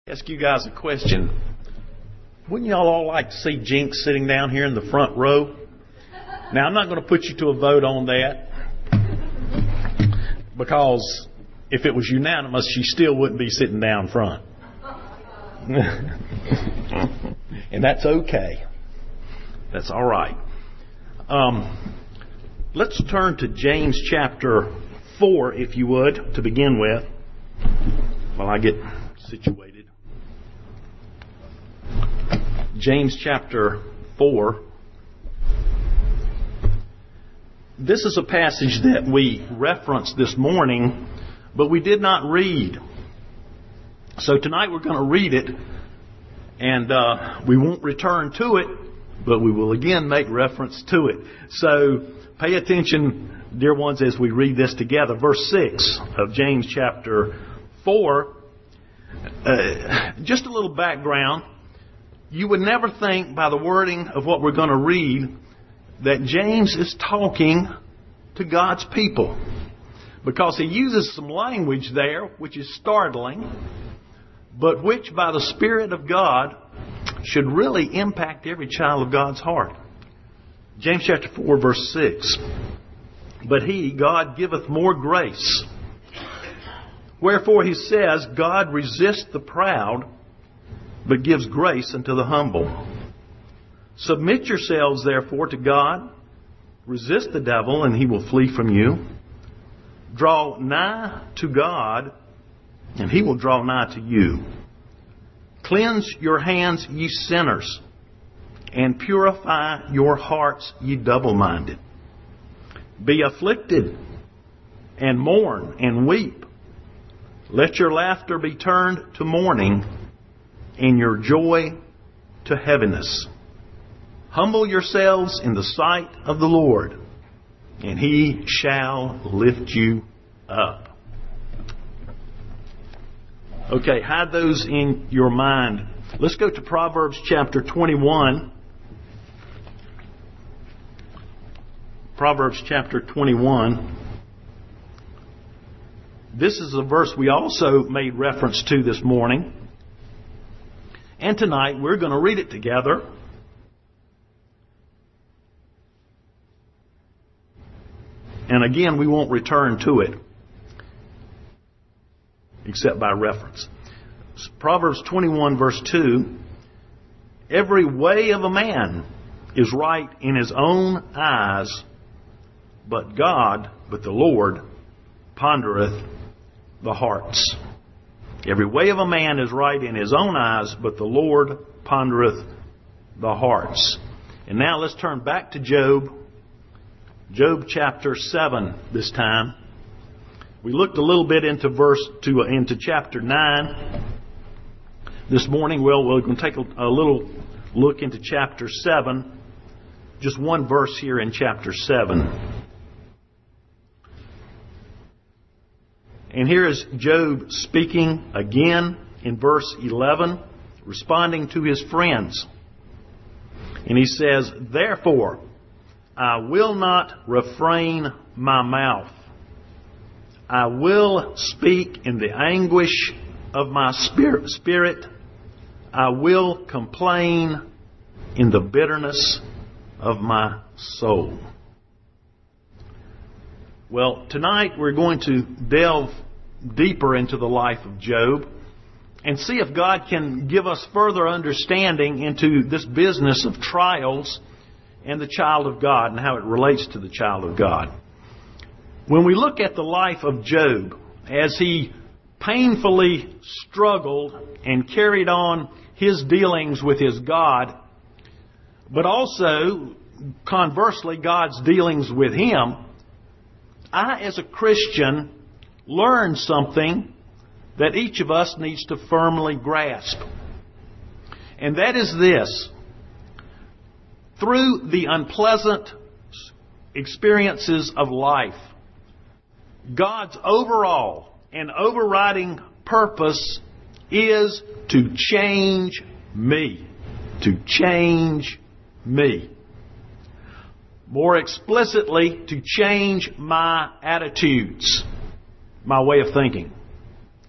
Ask you guys a question. Wouldn't y'all all like to see Jinx sitting down here in the front row? Now, I'm not going to put you to a vote on that, because if it was unanimous, she still wouldn't be sitting down front. And that's okay. That's all right. Let's turn to James chapter 4, if you would, to begin with, while I get situated. James chapter 4. This is a passage that we referenced this morning, but we did not read. So tonight we're going to read it, and we won't return to it, but we will again make reference to it. So pay attention, dear ones, as we read this together. Verse 6 of James chapter 4. Just a little background. You would never think by the wording of what we're going to read that James is talking to God's people, because he uses some language there which is startling, but which by the Spirit of God should really impact every child of God's heart. James chapter 4 verse 6. But he, God, giveth more grace. Wherefore he says, God resists the proud, but gives grace unto the humble. Submit yourselves, therefore, to God. Resist the devil, and he will flee from you. Draw nigh to God, and he will draw nigh to you. Cleanse your hands, ye sinners, and purify your hearts, ye double-minded. Be afflicted, and mourn, and weep. Let your laughter be turned to mourning, and your joy to heaviness. Humble yourselves in the sight of the Lord, and he shall lift you up. Okay, hide those in your mind. Let's go to Proverbs chapter 21. Proverbs chapter 21. This is a verse we also made reference to this morning. And tonight we're going to read it together. And again, we won't return to it except by reference. Proverbs 21 verse 2. Every way of a man is right in his own eyes, but the Lord, pondereth the hearts. Every way of a man is right in his own eyes, but the Lord pondereth the hearts. And now let's turn back to Job. Job chapter 7 this time. We looked a little bit into chapter 9 this morning. Well, we're going to take a little look into chapter 7. Just one verse here in chapter 7. And here is Job speaking again in verse 11, responding to his friends. And he says, Therefore, I will not refrain my mouth. I will speak in the anguish of my spirit. I will complain in the bitterness of my soul. Well, tonight we're going to delve deeper into the life of Job and see if God can give us further understanding into this business of trials and the child of God and how it relates to the child of God. When we look at the life of Job as he painfully struggled and carried on his dealings with his God, but also, conversely, God's dealings with him, I, as a Christian, learned something that each of us needs to firmly grasp. And that is this. Through the unpleasant experiences of life, God's overall and overriding purpose is to change me. To change me. More explicitly, to change my attitudes, my way of thinking.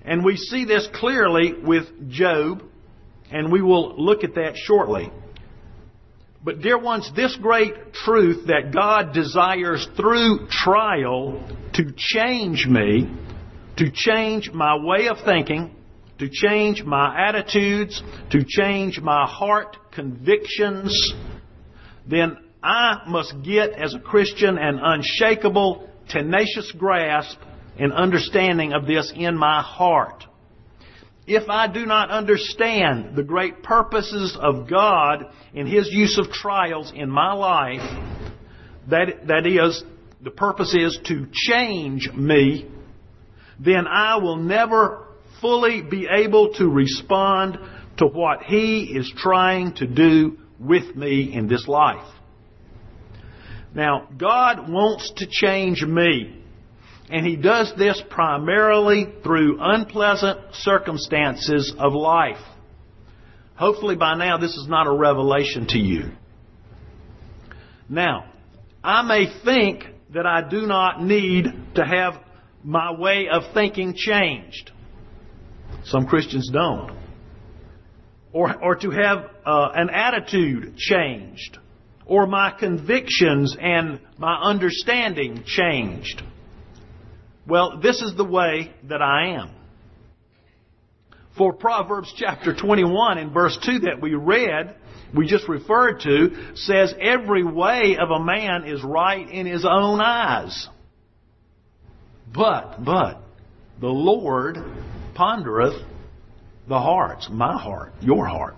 And we see this clearly with Job, and we will look at that shortly. But dear ones, this great truth that God desires through trial to change me, to change my way of thinking, to change my attitudes, to change my heart convictions, then I must get, as a Christian, an unshakable, tenacious grasp and understanding of this in my heart. If I do not understand the great purposes of God in His use of trials in my life, that is, the purpose is to change me, then I will never fully be able to respond to what He is trying to do with me in this life. Now, God wants to change me. And He does this primarily through unpleasant circumstances of life. Hopefully by now this is not a revelation to you. Now, I may think that I do not need to have my way of thinking changed. Some Christians don't. Or to have an attitude changed. Or my convictions and my understanding changed. Well, this is the way that I am. For Proverbs chapter 21 and verse 2 that we just referred to, says every way of a man is right in his own eyes. But, the Lord pondereth the hearts, my heart, your heart.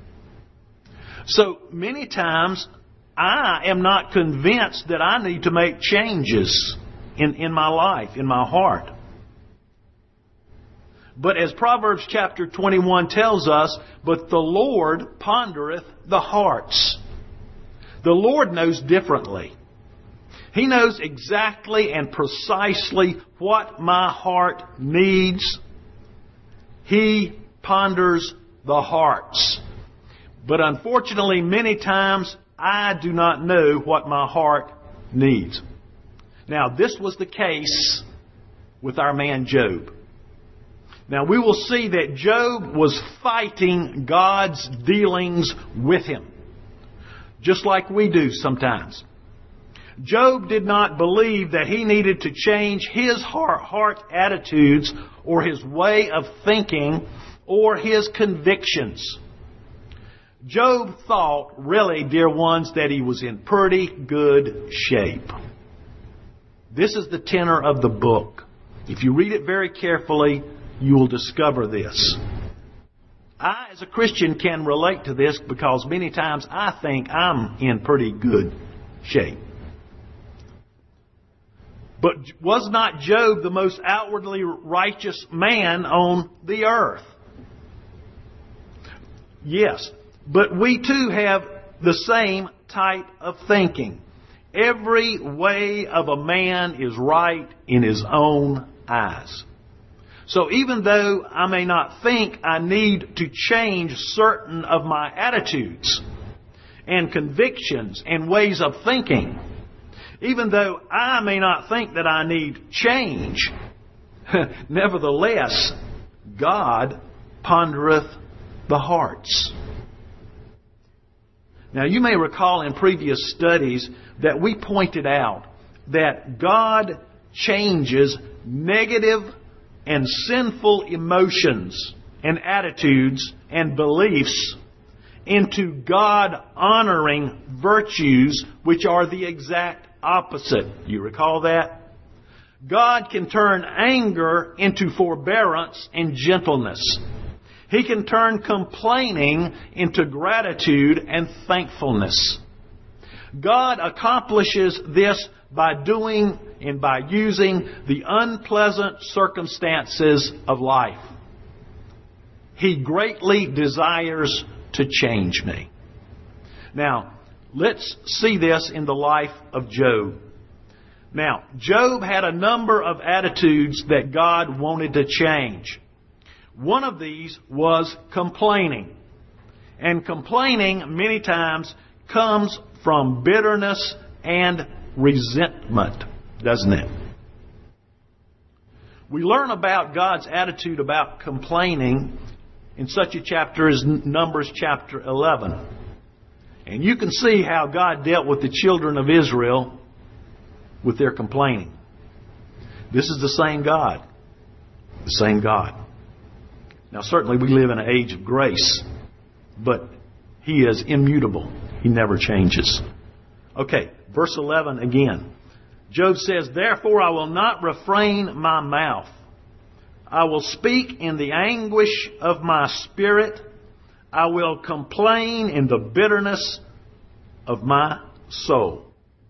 So many times I am not convinced that I need to make changes in my life, in my heart. But as Proverbs chapter 21 tells us, but the Lord pondereth the hearts. The Lord knows differently. He knows exactly and precisely what my heart needs. He ponders the hearts. But unfortunately, many times, I do not know what my heart needs. Now, this was the case with our man Job. Now, we will see that Job was fighting God's dealings with him, just like we do sometimes. Job did not believe that he needed to change his heart attitudes or his way of thinking or his convictions. Job thought, really, dear ones, that he was in pretty good shape. This is the tenor of the book. If you read it very carefully, you will discover this. I, as a Christian, can relate to this because many times I think I'm in pretty good shape. But was not Job the most outwardly righteous man on the earth? Yes, but we too have the same type of thinking. Every way of a man is right in his own eyes. So even though I may not think I need to change certain of my attitudes and convictions and ways of thinking, even though I may not think that I need change, nevertheless, God pondereth the hearts. Now, you may recall in previous studies that we pointed out that God changes negative and sinful emotions and attitudes and beliefs into God-honoring virtues, which are the exact opposite. You recall that? God can turn anger into forbearance and gentleness. He can turn complaining into gratitude and thankfulness. God accomplishes this by doing and by using the unpleasant circumstances of life. He greatly desires to change me. Now, let's see this in the life of Job. Now, Job had a number of attitudes that God wanted to change. One of these was complaining. And complaining many times comes from bitterness and resentment, doesn't it? We learn about God's attitude about complaining in such a chapter as Numbers chapter 11. And you can see how God dealt with the children of Israel with their complaining. This is the same God. The same God. Now certainly we live in an age of grace, but He is immutable. He never changes. Okay, verse 11 again. Job says, "Therefore I will not refrain my mouth. I will speak in the anguish of my spirit. I will complain in the bitterness of my soul."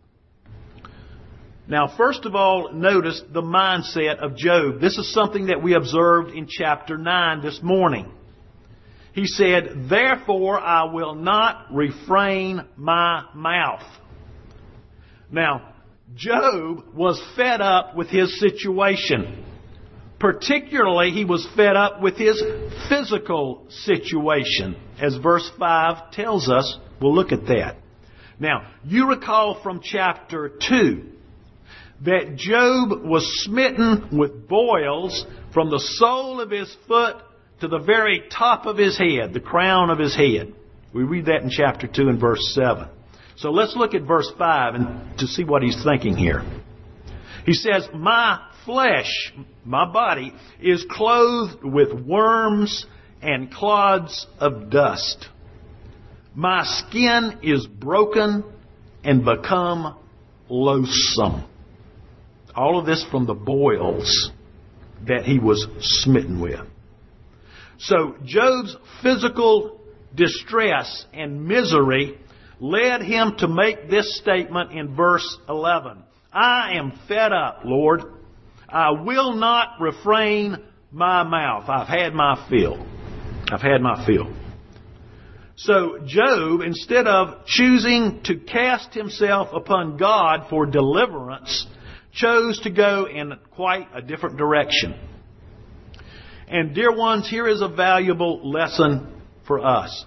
Now, first of all, notice the mindset of Job. This is something that we observed in chapter 9 this morning. He said, "Therefore I will not refrain my mouth." Now, Job was fed up with his situation. Particularly, he was fed up with his physical situation. As verse 5 tells us, we'll look at that. Now, you recall from chapter 2 that Job was smitten with boils from the sole of his foot to the very top of his head, the crown of his head. We read that in chapter 2 and verse 7. So let's look at verse 5 and to see what he's thinking here. He says, "My flesh," my body, "is clothed with worms and clods of dust. My skin is broken and become loathsome." All of this from the boils that he was smitten with. So Job's physical distress and misery led him to make this statement in verse 11. "I am fed up, Lord. I will not refrain my mouth. I've had my fill. I've had my fill." So Job, instead of choosing to cast himself upon God for deliverance, chose to go in quite a different direction. And dear ones, here is a valuable lesson for us.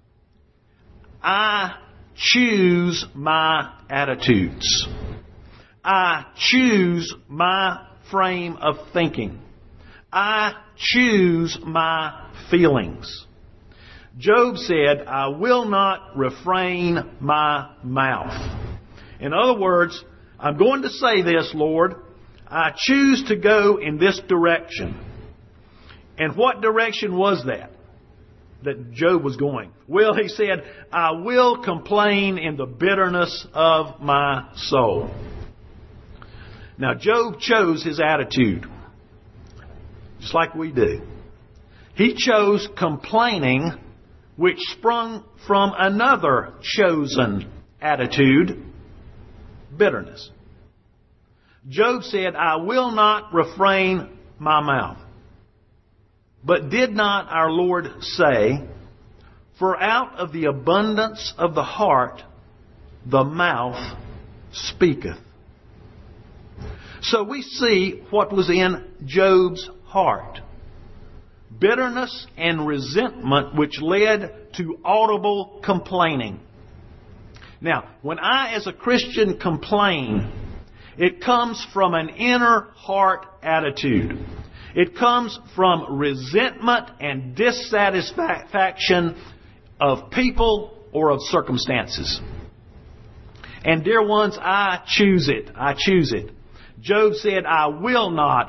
I choose my attitudes. I choose my frame of thinking. I choose my feelings. Job said, "I will not refrain my mouth." In other words, I'm going to say this, Lord. I choose to go in this direction. And what direction was that Job was going? Well, he said, "I will complain in the bitterness of my soul." Now, Job chose his attitude, just like we do. He chose complaining, which sprung from another chosen attitude, bitterness. Job said, "I will not refrain my mouth." But did not our Lord say, "For out of the abundance of the heart, the mouth speaketh"? So we see what was in Job's heart. Bitterness and resentment which led to audible complaining. Now, when I as a Christian complain, it comes from an inner heart attitude. It comes from resentment and dissatisfaction of people or of circumstances. And dear ones, I choose it. I choose it. Job said, I will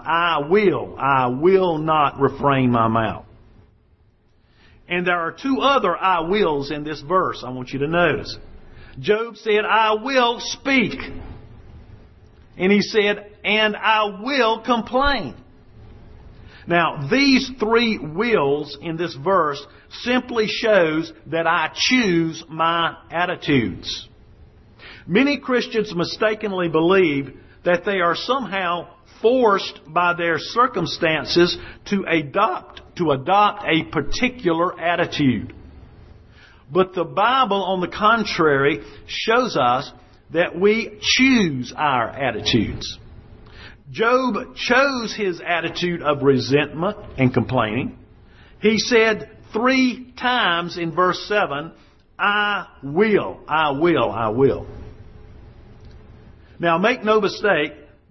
not refrain my mouth. And there are two other I wills in this verse I want you to notice. Job said, I will speak. And he said, and I will complain. Now, these three wills in this verse simply shows that I choose my attitudes. Many Christians mistakenly believe that they are somehow forced by their circumstances to adopt a particular attitude. But the Bible, on the contrary, shows us that we choose our attitudes. Job chose his attitude of resentment and complaining. He said 3 times in verse 7, I will. Now make no mistake,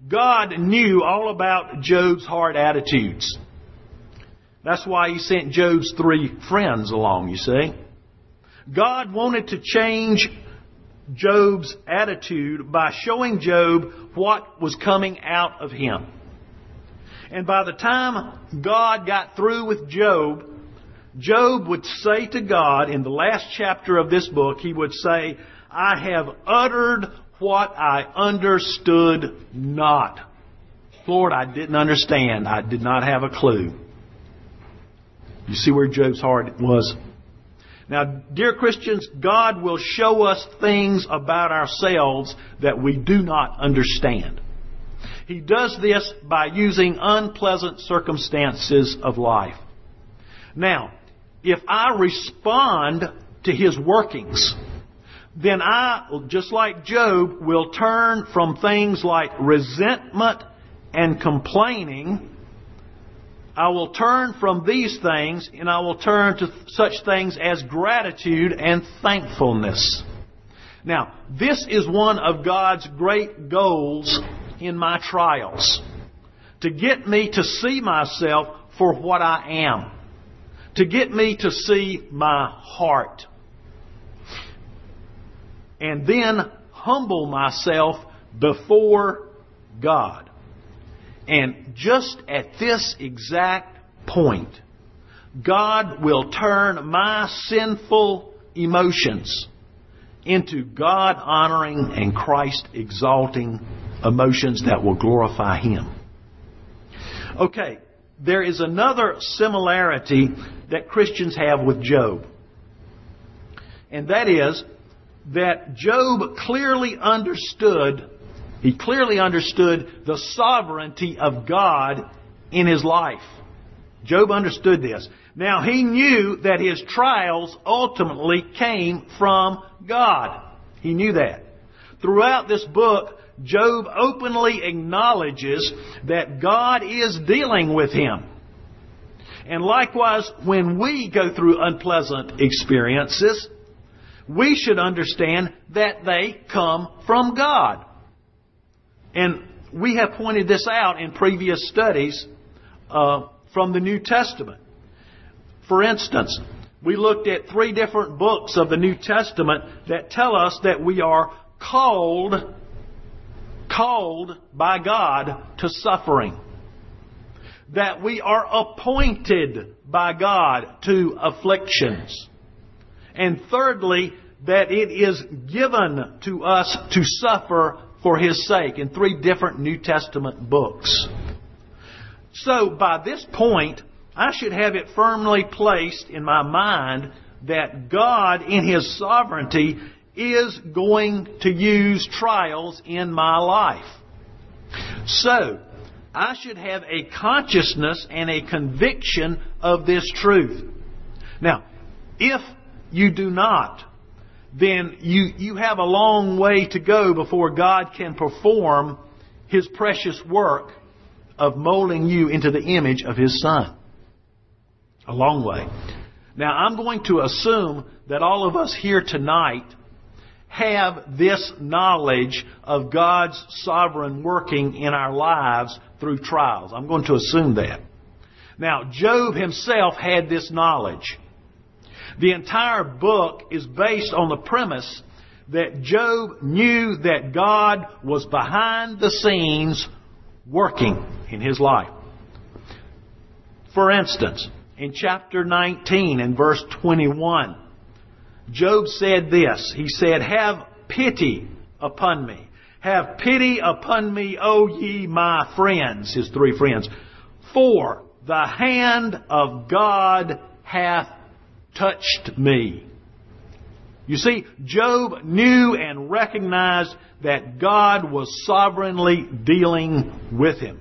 God knew all about Job's hard attitudes. That's why He sent Job's 3 friends along, you see. God wanted to change Job's attitude by showing Job what was coming out of him. And by the time God got through with Job, Job would say to God in the last chapter of this book, he would say, I have uttered what I understood not. Lord, I didn't understand. I did not have a clue. You see where Job's heart was? Now, dear Christians, God will show us things about ourselves that we do not understand. He does this by using unpleasant circumstances of life. Now, if I respond to His workings, then I, just like Job, will turn from things like resentment and complaining. I will turn from these things and I will turn to such things as gratitude and thankfulness. Now, this is one of God's great goals in my trials. To get me to see myself for what I am. To get me to see my heart. And then humble myself before God. And just at this exact point, God will turn my sinful emotions into God-honoring and Christ-exalting emotions that will glorify Him. Okay, there is another similarity that Christians have with Job. And that is that Job clearly understood the sovereignty of God in his life. Job understood this. Now, he knew that his trials ultimately came from God. He knew that. Throughout this book, Job openly acknowledges that God is dealing with him. And likewise, when we go through unpleasant experiences, we should understand that they come from God. And we have pointed this out in previous studies from the New Testament. For instance, we looked at 3 different books of the New Testament that tell us that we are called by God to suffering. That we are appointed by God to afflictions. And thirdly, that it is given to us to suffer for His sake in 3 different New Testament books. So by this point, I should have it firmly placed in my mind that God in His sovereignty is going to use trials in my life. So, I should have a consciousness and a conviction of this truth. Now, if you do not, then you have a long way to go before God can perform His precious work of molding you into the image of His Son. A long way. Now, I'm going to assume that all of us here tonight have this knowledge of God's sovereign working in our lives through trials. I'm going to assume that. Now, Job himself had this knowledge. The entire book is based on the premise that Job knew that God was behind the scenes working in his life. For instance, in chapter 19 and verse 21, Job said this. He said, "Have pity upon me. Have pity upon me, O ye my friends," his 3 friends, "for the hand of God hath touched me." You see, Job knew and recognized that God was sovereignly dealing with him.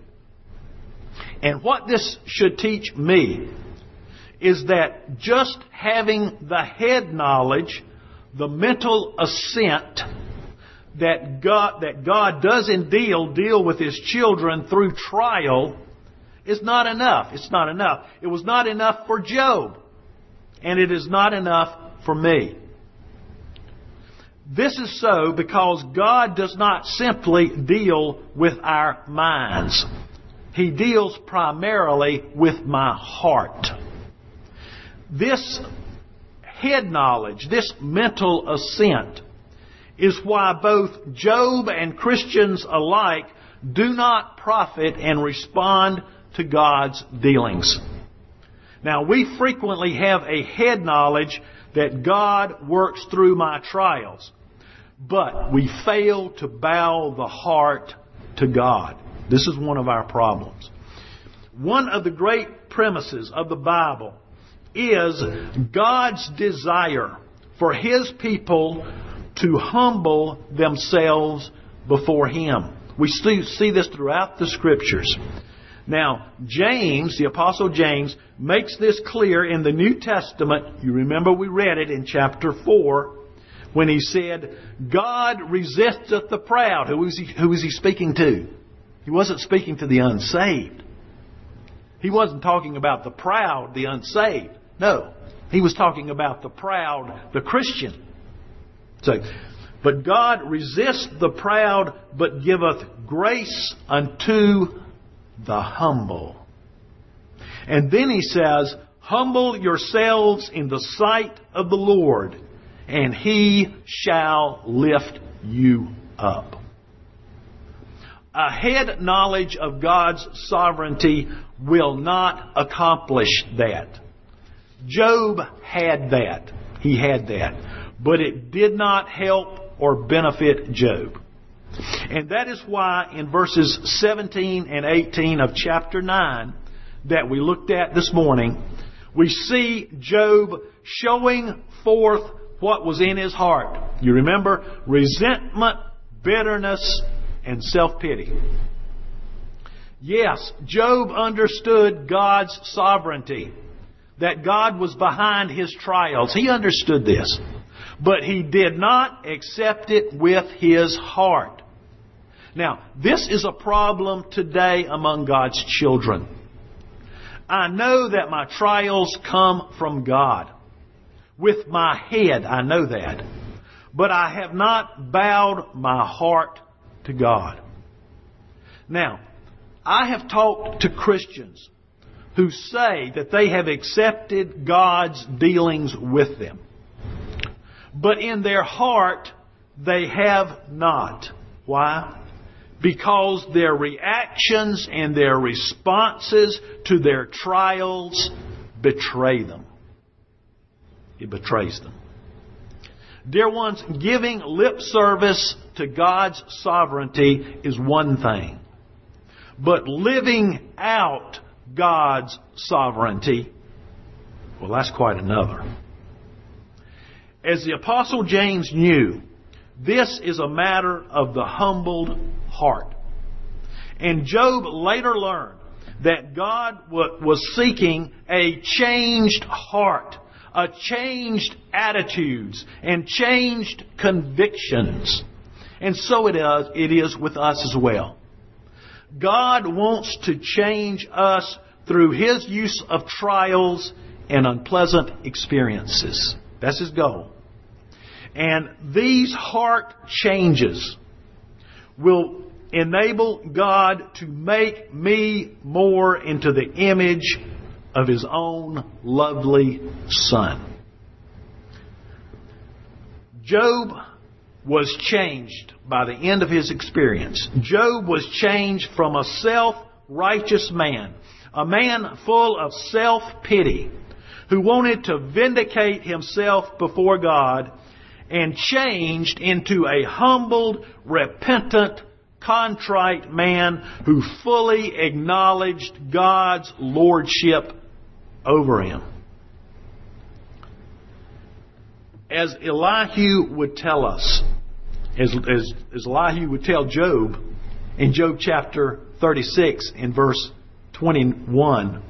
And what this should teach me is that just having the head knowledge, the mental assent that God does indeed deal with His children through trial is not enough. It's not enough. It was not enough for Job. And it is not enough for me. This is so because God does not simply deal with our minds. He deals primarily with my heart. This head knowledge, this mental assent, is why both Job and Christians alike do not profit and respond to God's dealings. Now, we frequently have a head knowledge that God works through my trials, but we fail to bow the heart to God. This is one of our problems. One of the great premises of the Bible is God's desire for His people to humble themselves before Him. We see this throughout the Scriptures. Now, James, the Apostle James, makes this clear in the New Testament. You remember we read it in chapter 4 when he said, God resisteth the proud. Who is he speaking to? He wasn't speaking to the unsaved. He wasn't talking about the proud, the unsaved. No, he was talking about the proud, the Christian. So, but God resists the proud, but giveth grace unto the humble. And then he says, humble yourselves in the sight of the Lord, and He shall lift you up. A head knowledge of God's sovereignty will not accomplish that. Job had that. He had that. But it did not help or benefit Job. And that is why in verses 17 and 18 of chapter 9 that we looked at this morning, we see Job showing forth what was in his heart. You remember? Resentment, bitterness, and self-pity. Yes, Job understood God's sovereignty, that God was behind his trials. He understood this. But he did not accept it with his heart. Now, this is a problem today among God's children. I know that my trials come from God. With my head, I know that. But I have not bowed my heart to God. Now, I have talked to Christians who say that they have accepted God's dealings with them. But in their heart, they have not. Why? Because their reactions and their responses to their trials betray them. It betrays them. Dear ones, giving lip service to God's sovereignty is one thing. But living out God's sovereignty, well, that's quite another. As the Apostle James knew, this is a matter of the humbled heart. And Job later learned that God was seeking a changed heart, a changed attitudes, and changed convictions. And so it is with us as well. God wants to change us through His use of trials and unpleasant experiences. That's His goal. And these heart changes will enable God to make me more into the image of His own lovely Son. Job was changed by the end of his experience. Job was changed from a self-righteous man, a man full of self-pity, who wanted to vindicate himself before God, and changed into a humbled, repentant, contrite man who fully acknowledged God's lordship over him. As Elihu would tell us, as Elihu would tell Job in Job chapter 36 in verse 21,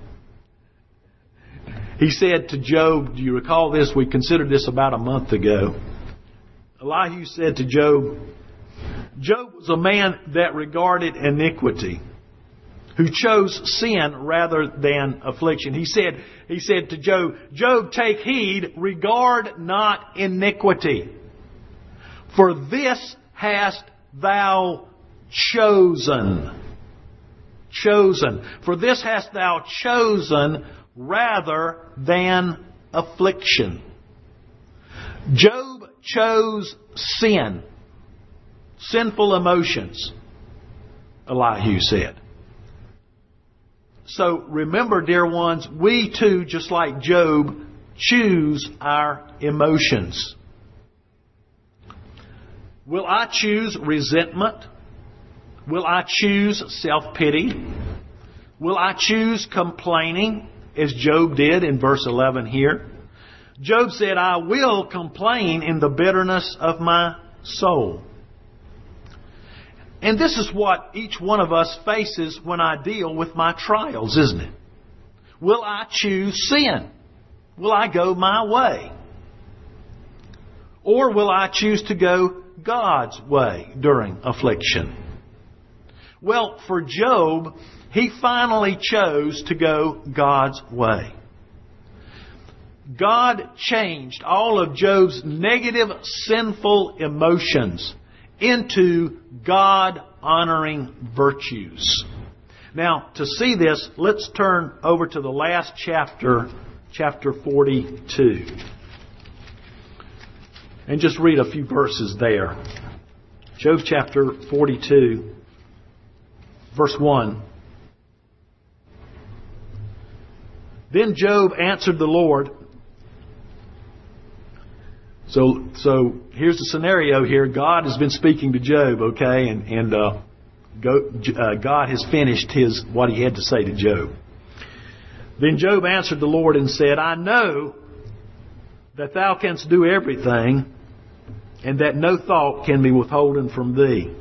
he said to Job, do you recall this? We considered this about a month ago. Elihu said to Job, Job was a man that regarded iniquity, who chose sin rather than affliction. He said to Job, Job, take heed, regard not iniquity. For this hast thou chosen. Chosen. For this hast thou chosen rather than affliction. Job chose sin. Sinful emotions, Elihu said. So remember, dear ones, we too, just like Job, choose our emotions. Will I choose resentment? Will I choose self-pity? Will I choose complaining, as Job did in verse 11 here? Job said, I will complain in the bitterness of my soul. And this is what each one of us faces when I deal with my trials, isn't it? Will I choose sin? Will I go my way? Or will I choose to go God's way during affliction? Well, for Job, he finally chose to go God's way. God changed all of Job's negative, sinful emotions into God-honoring virtues. Now, to see this, let's turn over to the last chapter, chapter 42. And just read a few verses there. Job chapter 42, verse 1. Then Job answered the Lord. So here's the scenario here. God has been speaking to Job, okay, and God has finished what he had to say to Job. Then Job answered the Lord and said, I know that thou canst do everything, and that no thought can be withholden from thee.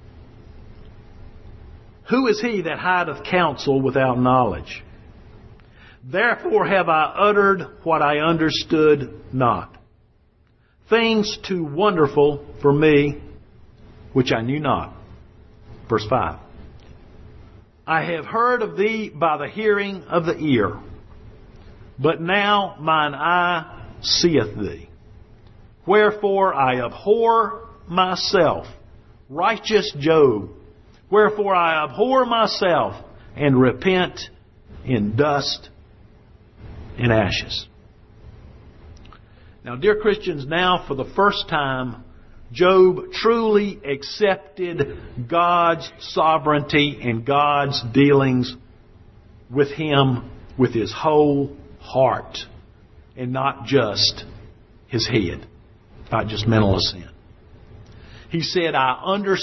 Who is he that hideth counsel without knowledge? Therefore have I uttered what I understood not. Things too wonderful for me, which I knew not. Verse 5. I have heard of thee by the hearing of the ear, but now mine eye seeth thee. Wherefore I abhor myself, righteous Job. Wherefore I abhor myself and repent in dust and ashes. Now, dear Christians, now for the first time, Job truly accepted God's sovereignty and God's dealings with him with his whole heart and not just his head, not just mental assent. He said, I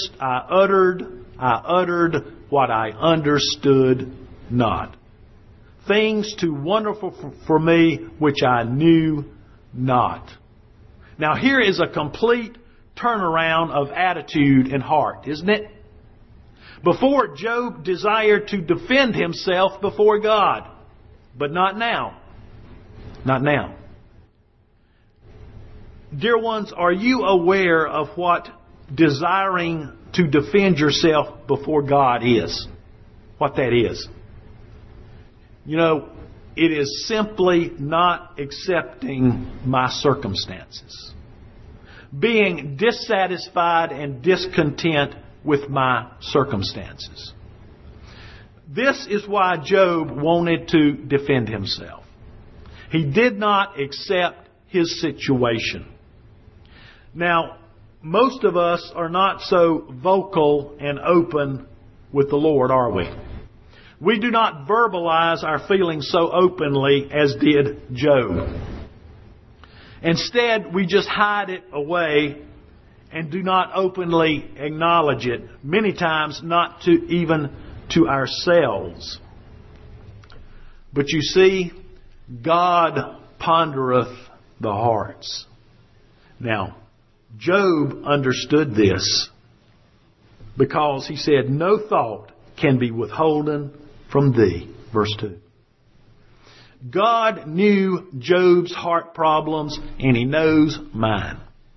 uttered what I understood not. Things too wonderful for me which I knew not. Now here is a complete turnaround of attitude and heart, isn't it? Before, Job desired to defend himself before God, but not now. Not now. Dear ones, are you aware of what desiring to defend yourself before God is? What that is? You know, it is simply not accepting my circumstances. Being dissatisfied and discontent with my circumstances. This is why Job wanted to defend himself. He did not accept his situation. Now, most of us are not so vocal and open with the Lord, are we? We do not verbalize our feelings so openly as did Job. Instead, we just hide it away and do not openly acknowledge it. Many times not even to ourselves. But you see, God pondereth the hearts. Now, Job understood this because he said, no thought can be withholden from thee. Verse 2. God knew Job's heart problems and He knows mine.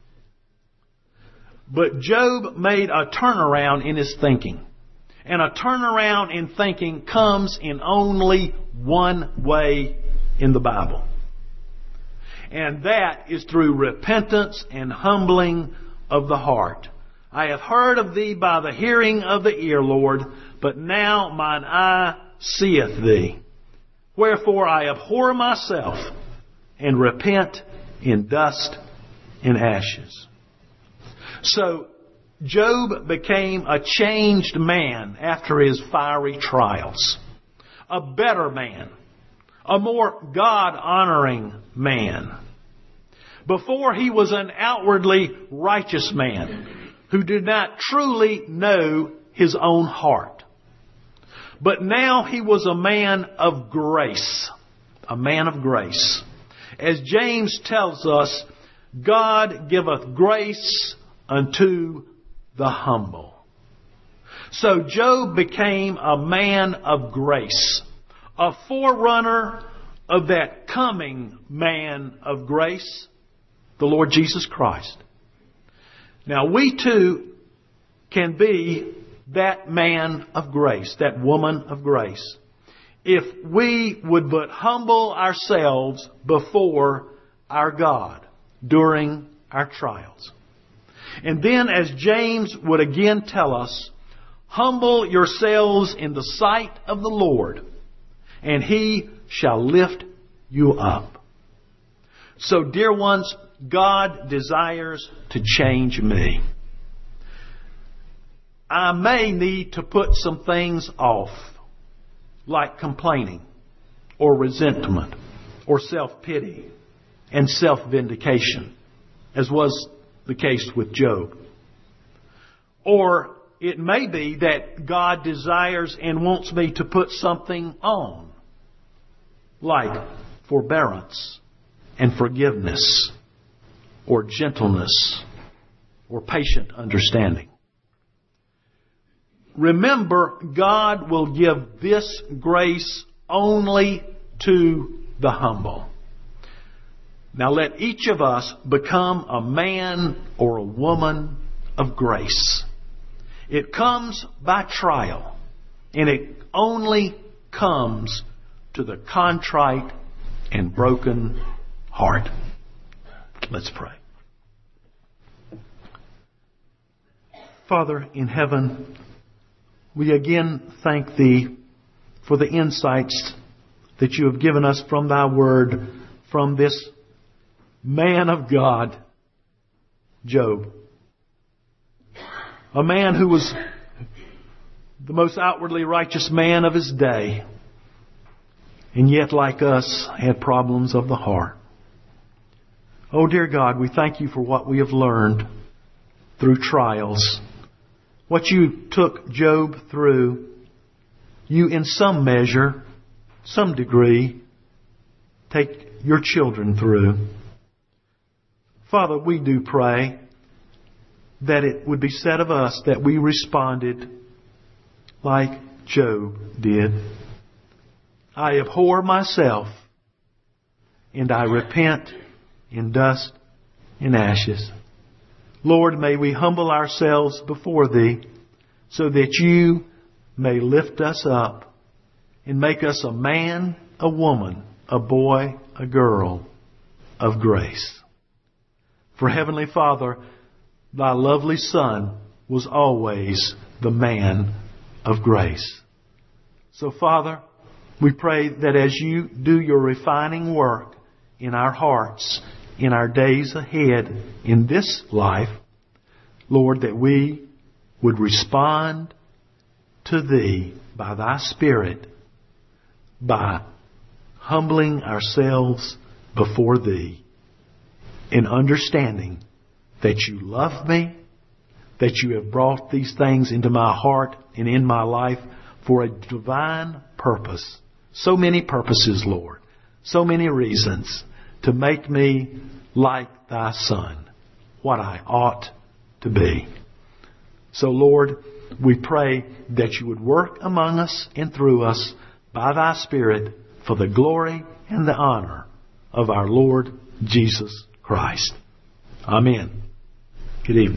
But Job made a turnaround in his thinking. And a turnaround in thinking comes in only one way in the Bible. And that is through repentance and humbling of the heart. I have heard of thee by the hearing of the ear, Lord, but now mine eye seeth thee. Wherefore I abhor myself and repent in dust and ashes. So Job became a changed man after his fiery trials. A better man. A more God-honoring man. Before, he was an outwardly righteous man who did not truly know his own heart. But now he was a man of grace. A man of grace. As James tells us, God giveth grace unto the humble. So Job became a man of grace. A forerunner of that coming man of grace, the Lord Jesus Christ. Now we too can be that man of grace, that woman of grace, if we would but humble ourselves before our God during our trials. And then, as James would again tell us, humble yourselves in the sight of the Lord, and He shall lift you up. So, dear ones, God desires to change me. I may need to put some things off, like complaining, or resentment, or self-pity, and self-vindication, as was the case with Job. Or it may be that God desires and wants me to put something on, like forbearance and forgiveness, or gentleness, or patient understanding. Remember, God will give this grace only to the humble. Now let each of us become a man or a woman of grace. It comes by trial, and it only comes to the contrite and broken heart. Let's pray. Father in heaven, we again thank Thee for the insights that You have given us from Thy Word, from this man of God, Job. A man who was the most outwardly righteous man of his day, and yet, like us, had problems of the heart. Oh, dear God, we thank You for what we have learned through trials. What You took Job through, You in some measure, some degree, take Your children through. Father, we do pray that it would be said of us that we responded like Job did. I abhor myself, and I repent in dust and ashes. Lord, may we humble ourselves before Thee so that You may lift us up and make us a man, a woman, a boy, a girl of grace. For Heavenly Father, Thy lovely Son was always the man of grace. So Father, we pray that as You do Your refining work in our hearts, in our days ahead in this life, Lord, that we would respond to Thee by Thy Spirit, by humbling ourselves before Thee, in understanding that You love me, that You have brought these things into my heart and in my life for a divine purpose. So many purposes, Lord. So many reasons to make me like Thy Son, what I ought to be. So, Lord, we pray that You would work among us and through us by Thy Spirit for the glory and the honor of our Lord Jesus Christ. Amen. Good evening.